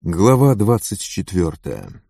Глава 24.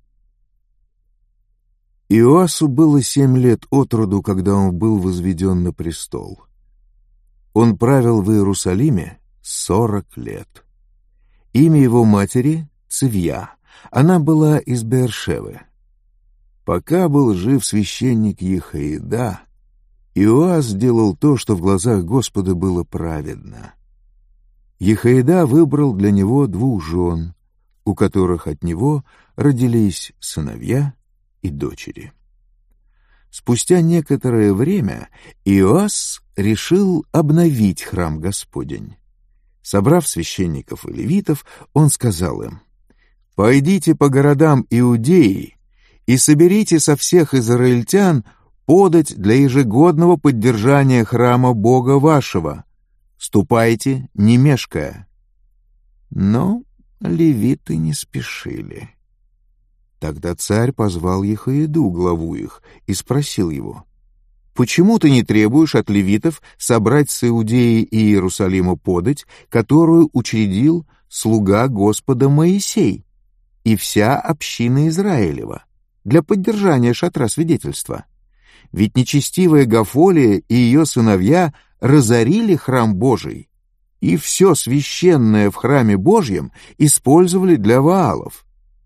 Иоасу было 7 лет от роду, когда он был возведен на престол. Он правил в Иерусалиме 40 лет. Имя его матери — Цивья, она была из Беэр-Шевы. Пока был жив священник Ехоида, Иоас сделал то, что в глазах Господа было праведно. Ехоида выбрал для него 2 жен, у которых от него родились сыновья и дочери. Спустя некоторое время Иоас решил обновить храм Господень. Собрав священников и левитов, он сказал им: «Пойдите по городам Иудеи и соберите со всех израильтян подать для ежегодного поддержания храма Бога вашего. Ступайте, не мешкая». Но левиты не спешили. Тогда царь позвал Ехоиду, главу их, и спросил его: «Почему ты не требуешь от левитов собрать с Иудеи и Иерусалима подать, которую учредил слуга Господа Моисей и вся община Израилева, для поддержания шатра свидетельства? Ведь нечестивая Гафолия и ее сыновья разорили храм Божий, и все священное в храме Божьем использовали для Ваалов».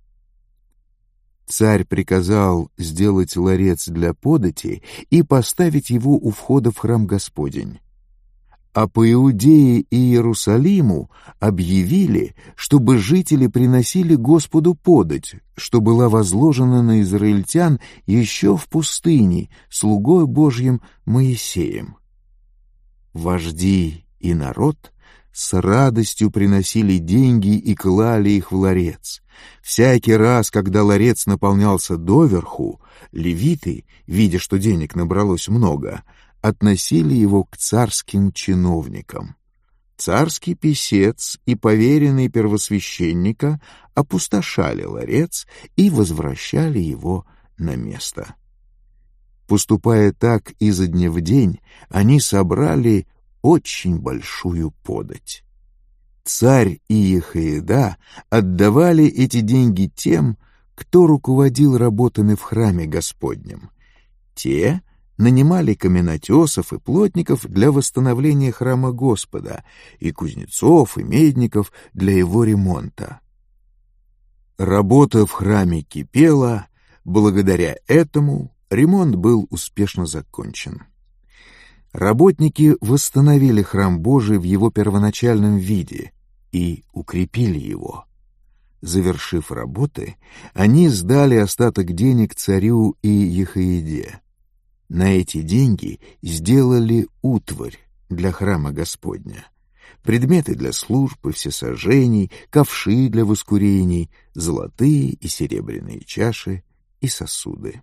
Царь приказал сделать ларец для подати и поставить его у входа в храм Господень. А по Иудее и Иерусалиму объявили, чтобы жители приносили Господу подать, что была возложена на израильтян еще в пустыне слугой Божьим Моисеем. Вожди и народ с радостью приносили деньги и клали их в ларец. Всякий раз, когда ларец наполнялся доверху, левиты, видя, что денег набралось много, относили его к царским чиновникам. Царский писец и поверенный первосвященника опустошали ларец и возвращали его на место. Поступая так изо дня в день, они собрали очень большую подать. Царь и Ехоида отдавали эти деньги тем, кто руководил работами в храме Господнем. Те нанимали каменотесов и плотников для восстановления храма Господа и кузнецов и медников для его ремонта. Работа в храме кипела, благодаря этому ремонт был успешно закончен. Работники восстановили храм Божий в его первоначальном виде и укрепили его. Завершив работы, они сдали остаток денег царю и Ехоиде. На эти деньги сделали утварь для храма Господня, предметы для служб и всесожжений, ковши для воскурений, золотые и серебряные чаши и сосуды.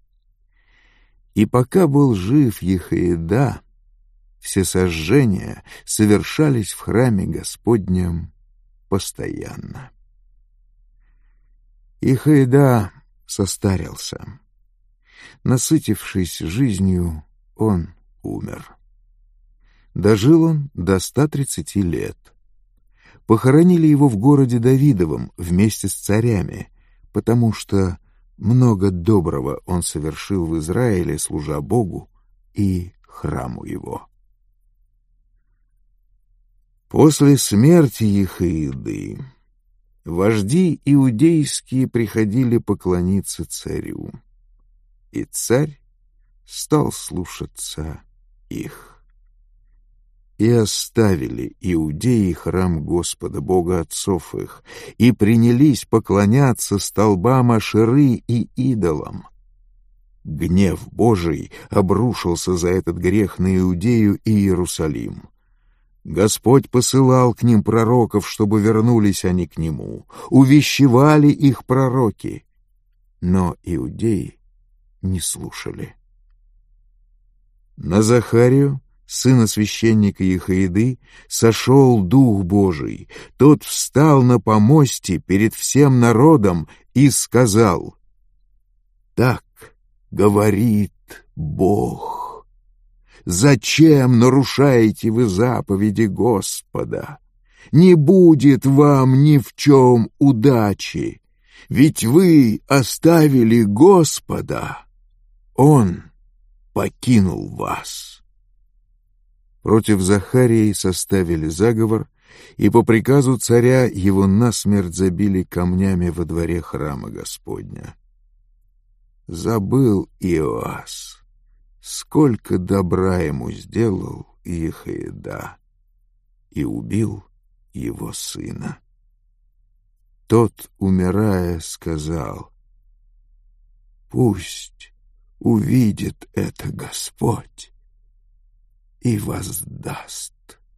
И пока был жив Ехоида, всесожжения совершались в храме Господнем постоянно. Ехоида состарился. Насытившись жизнью, он умер. Дожил он до 130 лет. Похоронили его в городе Давидовом вместе с царями, потому что много доброго он совершил в Израиле, служа Богу и храму его. После смерти Ехоиды вожди иудейские приходили поклониться царю, и царь стал слушаться их. И оставили иудеи храм Господа, Бога отцов их, и принялись поклоняться столбам Ашеры и идолам. Гнев Божий обрушился за этот грех на Иудею и Иерусалим. Господь посылал к ним пророков, чтобы вернулись они к Нему, увещевали их пророки, но иудеи не слушали. На Захарию, сына священника Ехоиды, сошел Дух Божий. Тот встал на помосте перед всем народом и сказал: «Так говорит Бог: зачем нарушаете вы заповеди Господа? не будет вам ни в чем удачи, ведь вы оставили Господа, Он покинул вас». Против Захарии составили заговор, и по приказу царя его насмерть забили камнями во дворе храма Господня. Забыл Иоас, сколько добра ему сделал Иехоиада, и убил его сына. Тот, умирая, сказал: «Пусть увидит это Господь и воздаст».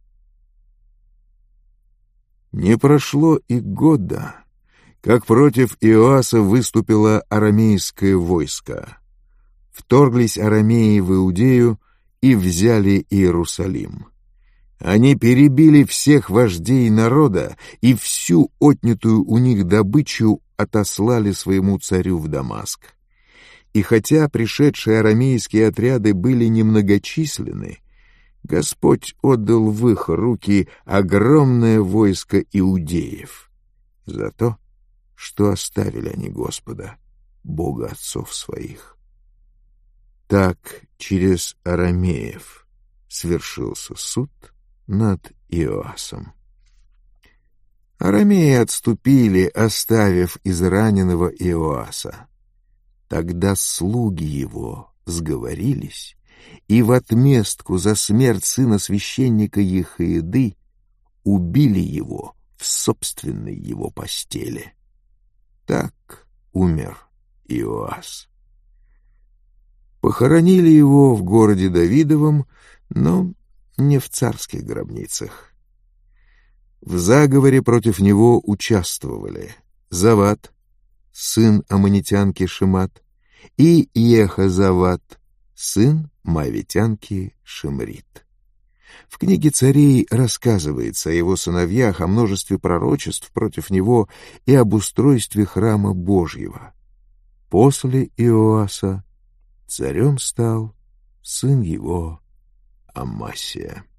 Не прошло и года, как против Иоаса выступило арамейское войско. Вторглись арамеи в Иудею и взяли Иерусалим. Они перебили всех вождей народа и всю отнятую у них добычу отослали своему царю в Дамаск. И хотя пришедшие арамейские отряды были немногочисленны, Господь отдал в их руки огромное войско иудеев за то, что оставили они Господа, Бога отцов своих. Так через арамеев свершился суд над Иоасом. Арамеи отступили, оставив израненного Иоаса. Тогда слуги его сговорились и в отместку за смерть сына священника Иехоиады убили его в собственной его постели. Так умер Иоас. Похоронили его в городе Давидовом, но не в царских гробницах. В заговоре против него участвовали Завад, сын аммонитянки Шимат, и Иехозавад, сын моавитянки Шимрит. В книге царей рассказывается о его сыновьях, о множестве пророчеств против него и об устройстве храма Божьего. После Иоаса царем стал сын его Амасия.